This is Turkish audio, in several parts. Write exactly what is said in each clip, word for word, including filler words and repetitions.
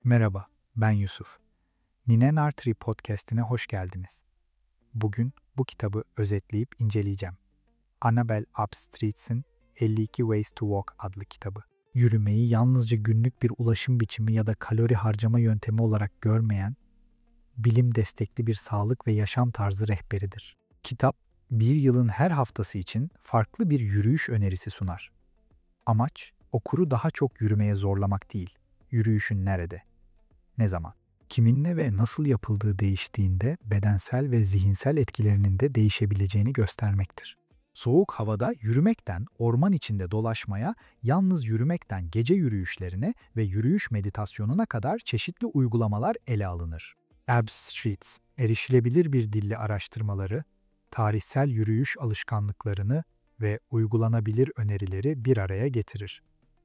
Merhaba, ben Yusuf. Ninen Artery Podcast'ine hoş geldiniz. Bugün bu kitabı özetleyip inceleyeceğim. Annabel Abstreetz'in elli iki Ways to Walk adlı kitabı. Yürümeyi yalnızca günlük bir ulaşım biçimi ya da kalori harcama yöntemi olarak görmeyen, bilim destekli bir sağlık ve yaşam tarzı rehberidir. Kitap, bir yılın her haftası için farklı bir yürüyüş önerisi sunar. Amaç, okuru daha çok yürümeye zorlamak değil, yürüyüşün nerede, ne zaman, kiminle ve nasıl yapıldığı değiştiğinde bedensel ve zihinsel etkilerinin de değişebileceğini göstermektir. Soğuk havada yürümekten orman içinde dolaşmaya, yalnız yürümekten gece yürüyüşlerine ve yürüyüş meditasyonuna kadar çeşitli uygulamalar ele alınır. Abstreets, erişilebilir bir dille araştırmaları, tarihsel yürüyüş alışkanlıklarını ve uygulanabilir önerileri bir araya getirir.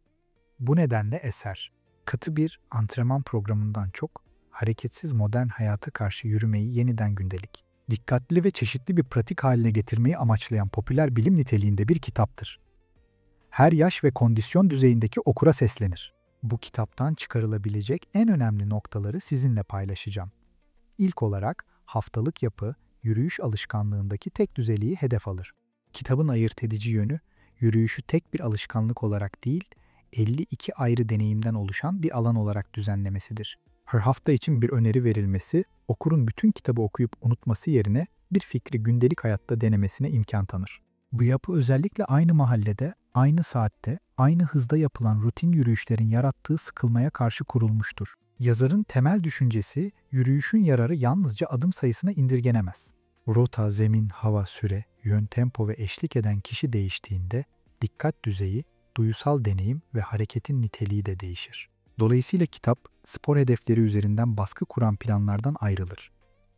Bu nedenle eser, katı bir antrenman programından çok, hareketsiz modern hayata karşı yürümeyi yeniden gündelik, dikkatli ve çeşitli bir pratik haline getirmeyi amaçlayan popüler bilim niteliğinde bir kitaptır. Her yaş ve kondisyon düzeyindeki okura seslenir. Bu kitaptan çıkarılabilecek en önemli noktaları sizinle paylaşacağım. İlk olarak haftalık yapı, yürüyüş alışkanlığındaki tek düzeliği hedef alır. Kitabın ayırt edici yönü, yürüyüşü tek bir alışkanlık olarak değil, elli iki ayrı deneyimden oluşan bir alan olarak düzenlemesidir. Her hafta için bir öneri verilmesi, okurun bütün kitabı okuyup unutması yerine bir fikri gündelik hayatta denemesine imkan tanır. Bu yapı özellikle aynı mahallede, aynı saatte, aynı hızda yapılan rutin yürüyüşlerin yarattığı sıkılmaya karşı kurulmuştur. Yazarın temel düşüncesi, yürüyüşün yararı yalnızca adım sayısına indirgenemez. Rota, zemin, hava, süre, yön, tempo ve eşlik eden kişi değiştiğinde, dikkat düzeyi, duyusal deneyim ve hareketin niteliği de değişir. Dolayısıyla kitap, spor hedefleri üzerinden baskı kuran planlardan ayrılır.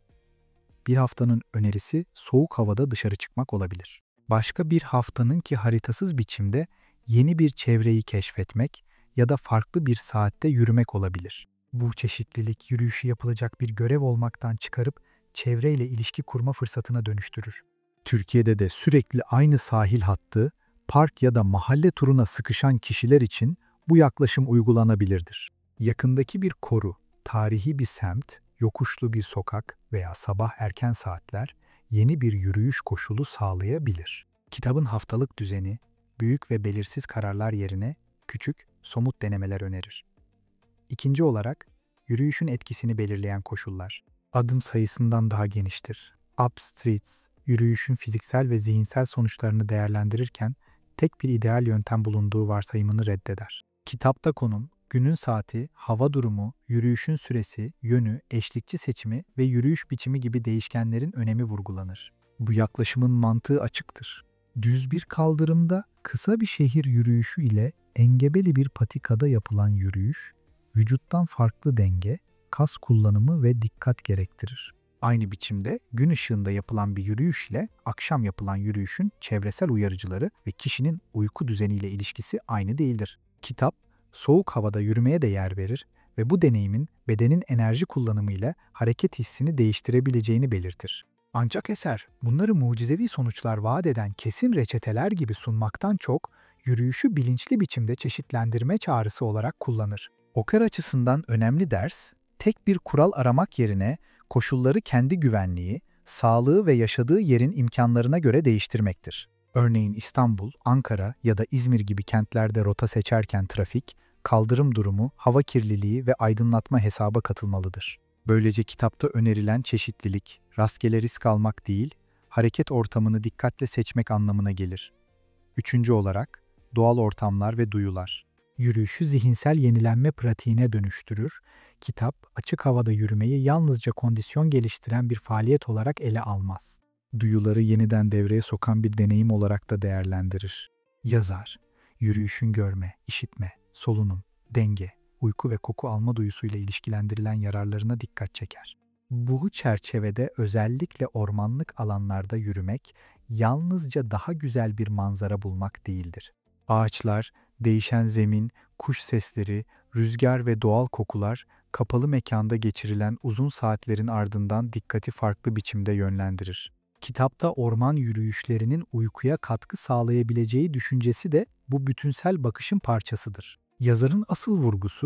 Bir haftanın önerisi soğuk havada dışarı çıkmak olabilir. Başka bir haftanın ki haritasız biçimde yeni bir çevreyi keşfetmek ya da farklı bir saatte yürümek olabilir. Bu çeşitlilik yürüyüşü yapılacak bir görev olmaktan çıkarıp çevreyle ilişki kurma fırsatına dönüştürür. Türkiye'de de sürekli aynı sahil hattı, park ya da mahalle turuna sıkışan kişiler için bu yaklaşım uygulanabilirdir. Yakındaki bir koru, tarihi bir semt, yokuşlu bir sokak veya sabah erken saatler yeni bir yürüyüş koşulu sağlayabilir. Kitabın haftalık düzeni, büyük ve belirsiz kararlar yerine küçük, somut denemeler önerir. İkinci olarak, yürüyüşün etkisini belirleyen koşullar. Adım sayısından daha geniştir. Abstreets, yürüyüşün fiziksel ve zihinsel sonuçlarını değerlendirirken tek bir ideal yöntem bulunduğu varsayımını reddeder. Kitapta konum, günün saati, hava durumu, yürüyüşün süresi, yönü, eşlikçi seçimi ve yürüyüş biçimi gibi değişkenlerin önemi vurgulanır. Bu yaklaşımın mantığı açıktır. Düz bir kaldırımda kısa bir şehir yürüyüşü ile engebeli bir patikada yapılan yürüyüş, vücuttan farklı denge, kas kullanımı ve dikkat gerektirir. Aynı biçimde gün ışığında yapılan bir yürüyüş ile akşam yapılan yürüyüşün çevresel uyarıcıları ve kişinin uyku düzeniyle ilişkisi aynı değildir. Kitap, soğuk havada yürümeye de yer verir ve bu deneyimin bedenin enerji kullanımıyla hareket hissini değiştirebileceğini belirtir. Ancak eser, bunları mucizevi sonuçlar vaat eden kesin reçeteler gibi sunmaktan çok, yürüyüşü bilinçli biçimde çeşitlendirme çağrısı olarak kullanır. Okur açısından önemli ders, tek bir kural aramak yerine koşulları kendi güvenliği, sağlığı ve yaşadığı yerin imkanlarına göre değiştirmektir. Örneğin İstanbul, Ankara ya da İzmir gibi kentlerde rota seçerken trafik, kaldırım durumu, hava kirliliği ve aydınlatma hesaba katılmalıdır. Böylece kitapta önerilen çeşitlilik, rastgele risk almak değil, hareket ortamını dikkatle seçmek anlamına gelir. Üçüncü olarak, doğal ortamlar ve duyular. Yürüyüşü zihinsel yenilenme pratiğine dönüştürür. Kitap, açık havada yürümeyi yalnızca kondisyon geliştiren bir faaliyet olarak ele almaz. Duyuları yeniden devreye sokan bir deneyim olarak da değerlendirir. Yazar, yürüyüşün görme, işitme, solunum, denge, uyku ve koku alma duyusuyla ilişkilendirilen yararlarına dikkat çeker. Bu çerçevede özellikle ormanlık alanlarda yürümek, yalnızca daha güzel bir manzara bulmak değildir. Ağaçlar, değişen zemin, kuş sesleri, rüzgar ve doğal kokular, kapalı mekanda geçirilen uzun saatlerin ardından dikkati farklı biçimde yönlendirir. Kitapta orman yürüyüşlerinin uykuya katkı sağlayabileceği düşüncesi de bu bütünsel bakışın parçasıdır. Yazarın asıl vurgusu,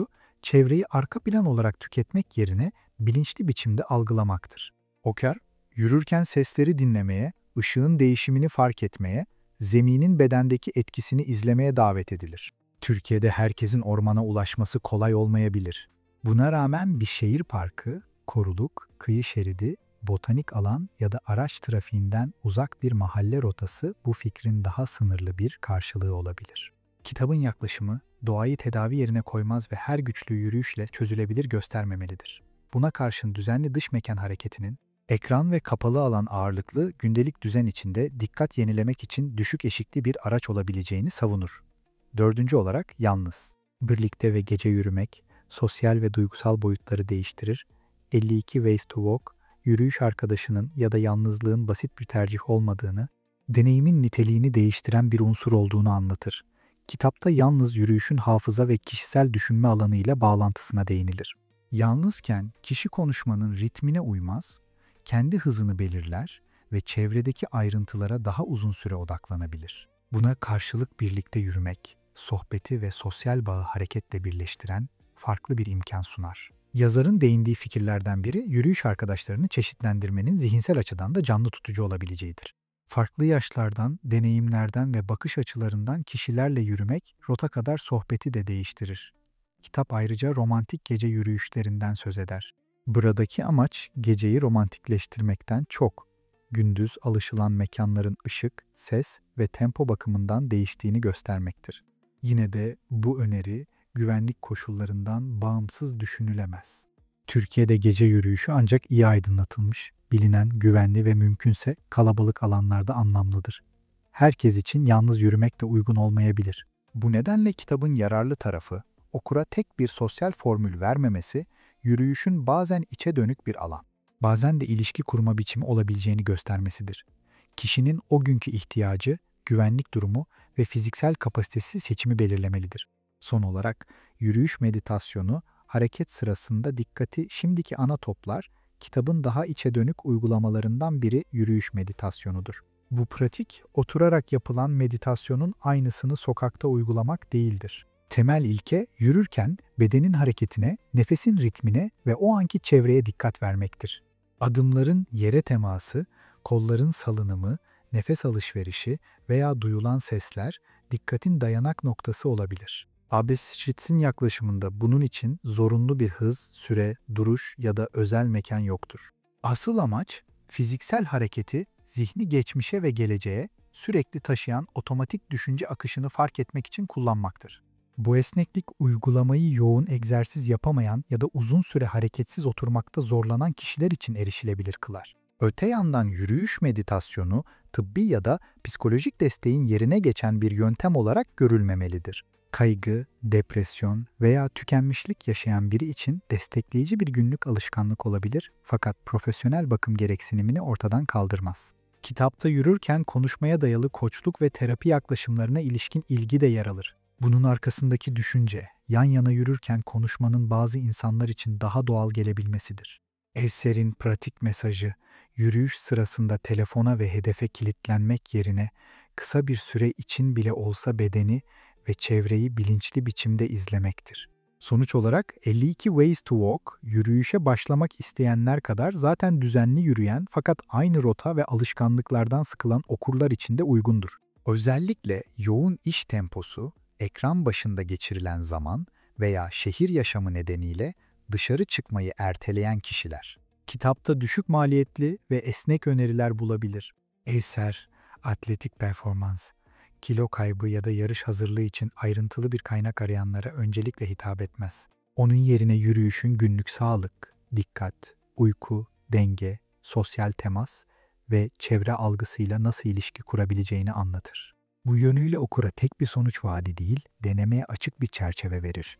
çevreyi arka plan olarak tüketmek yerine bilinçli biçimde algılamaktır. Oker, yürürken sesleri dinlemeye, ışığın değişimini fark etmeye, zeminin bedendeki etkisini izlemeye davet edilir. Türkiye'de herkesin ormana ulaşması kolay olmayabilir. Buna rağmen bir şehir parkı, koruluk, kıyı şeridi, botanik alan ya da araç trafiğinden uzak bir mahalle rotası bu fikrin daha sınırlı bir karşılığı olabilir. Kitabın yaklaşımı, doğayı tedavi yerine koymaz ve her güçlü yürüyüşle çözülebilir göstermemelidir. Buna karşın düzenli dış mekan hareketinin, ekran ve kapalı alan ağırlıklı gündelik düzen içinde dikkat yenilemek için düşük eşikli bir araç olabileceğini savunur. Dördüncü olarak yalnız. Birlikte ve gece yürümek, sosyal ve duygusal boyutları değiştirir. elli iki Ways to Walk, yürüyüş arkadaşının ya da yalnızlığın basit bir tercih olmadığını, deneyimin niteliğini değiştiren bir unsur olduğunu anlatır. Kitapta yalnız yürüyüşün hafıza ve kişisel düşünme alanıyla bağlantısına değinilir. Yalnızken kişi konuşmanın ritmine uymaz, kendi hızını belirler ve çevredeki ayrıntılara daha uzun süre odaklanabilir. Buna karşılık birlikte yürümek, sohbeti ve sosyal bağı hareketle birleştiren farklı bir imkan sunar. Yazarın değindiği fikirlerden biri yürüyüş arkadaşlarını çeşitlendirmenin zihinsel açıdan da canlı tutucu olabileceğidir. Farklı yaşlardan, deneyimlerden ve bakış açılarından kişilerle yürümek rota kadar sohbeti de değiştirir. Kitap ayrıca romantik gece yürüyüşlerinden söz eder. Buradaki amaç geceyi romantikleştirmekten çok, gündüz alışılan mekanların ışık, ses ve tempo bakımından değiştiğini göstermektir. Yine de bu öneri güvenlik koşullarından bağımsız düşünülemez. Türkiye'de gece yürüyüşü ancak iyi aydınlatılmış, bilinen, güvenli ve mümkünse kalabalık alanlarda anlamlıdır. Herkes için yalnız yürümek de uygun olmayabilir. Bu nedenle kitabın yararlı tarafı, okura tek bir sosyal formül vermemesi, yürüyüşün bazen içe dönük bir alan, bazen de ilişki kurma biçimi olabileceğini göstermesidir. Kişinin o günkü ihtiyacı, güvenlik durumu ve fiziksel kapasitesi seçimi belirlemelidir. Son olarak yürüyüş meditasyonu, hareket sırasında dikkati şimdiki ana toplar, kitabın daha içe dönük uygulamalarından biri yürüyüş meditasyonudur. Bu pratik, oturarak yapılan meditasyonun aynısını sokakta uygulamak değildir. Temel ilke, yürürken bedenin hareketine, nefesin ritmine ve o anki çevreye dikkat vermektir. Adımların yere teması, kolların salınımı, nefes alışverişi veya duyulan sesler dikkatin dayanak noktası olabilir. Abbas Stritz'in yaklaşımında bunun için zorunlu bir hız, süre, duruş ya da özel mekan yoktur. Asıl amaç, fiziksel hareketi zihni geçmişe ve geleceğe sürekli taşıyan otomatik düşünce akışını fark etmek için kullanmaktır. Bu esneklik uygulamayı yoğun egzersiz yapamayan ya da uzun süre hareketsiz oturmakta zorlanan kişiler için erişilebilir kılar. Öte yandan yürüyüş meditasyonu tıbbi ya da psikolojik desteğin yerine geçen bir yöntem olarak görülmemelidir. Kaygı, depresyon veya tükenmişlik yaşayan biri için destekleyici bir günlük alışkanlık olabilir fakat profesyonel bakım gereksinimini ortadan kaldırmaz. Kitapta yürürken konuşmaya dayalı koçluk ve terapi yaklaşımlarına ilişkin ilgi de yer alır. Bunun arkasındaki düşünce, yan yana yürürken konuşmanın bazı insanlar için daha doğal gelebilmesidir. Eserin pratik mesajı, yürüyüş sırasında telefona ve hedefe kilitlenmek yerine kısa bir süre için bile olsa bedeni ve çevreyi bilinçli biçimde izlemektir. Sonuç olarak elli iki Ways to Walk, yürüyüşe başlamak isteyenler kadar zaten düzenli yürüyen fakat aynı rota ve alışkanlıklardan sıkılan okurlar için de uygundur. Özellikle yoğun iş temposu, ekran başında geçirilen zaman veya şehir yaşamı nedeniyle dışarı çıkmayı erteleyen kişiler. Kitapta düşük maliyetli ve esnek öneriler bulabilir. Eser, atletik performans, kilo kaybı ya da yarış hazırlığı için ayrıntılı bir kaynak arayanlara öncelikle hitap etmez. Onun yerine yürüyüşün günlük sağlık, dikkat, uyku, denge, sosyal temas ve çevre algısıyla nasıl ilişki kurabileceğini anlatır. Bu yönüyle okura tek bir sonuç vaadi değil, denemeye açık bir çerçeve verir.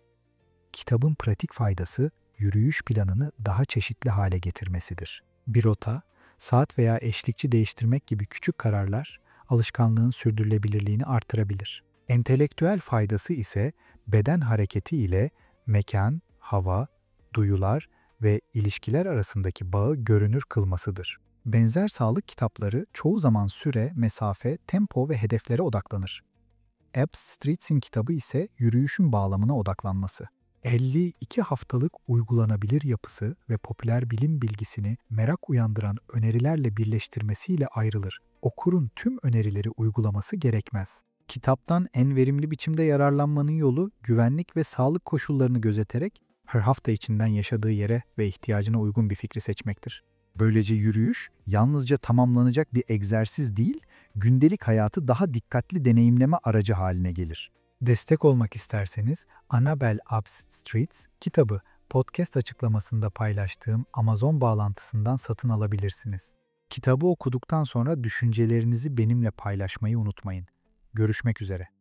Kitabın pratik faydası, yürüyüş planını daha çeşitli hale getirmesidir. Bir rota, saat veya eşlikçi değiştirmek gibi küçük kararlar, alışkanlığın sürdürülebilirliğini artırabilir. Entelektüel faydası ise beden hareketi ile mekan, hava, duyular ve ilişkiler arasındaki bağı görünür kılmasıdır. Benzer sağlık kitapları çoğu zaman süre, mesafe, tempo ve hedeflere odaklanır. Abbas Stritz'in kitabı ise yürüyüşün bağlamına odaklanması. elli iki haftalık uygulanabilir yapısı ve popüler bilim bilgisini merak uyandıran önerilerle birleştirmesiyle ayrılır. Okurun tüm önerileri uygulaması gerekmez. Kitaptan en verimli biçimde yararlanmanın yolu güvenlik ve sağlık koşullarını gözeterek her hafta içinden yaşadığı yere ve ihtiyacına uygun bir fikri seçmektir. Böylece yürüyüş yalnızca tamamlanacak bir egzersiz değil, gündelik hayatı daha dikkatli deneyimleme aracı haline gelir. Destek olmak isterseniz Annabel Upstreets kitabı podcast açıklamasında paylaştığım Amazon bağlantısından satın alabilirsiniz. Kitabı okuduktan sonra düşüncelerinizi benimle paylaşmayı unutmayın. Görüşmek üzere.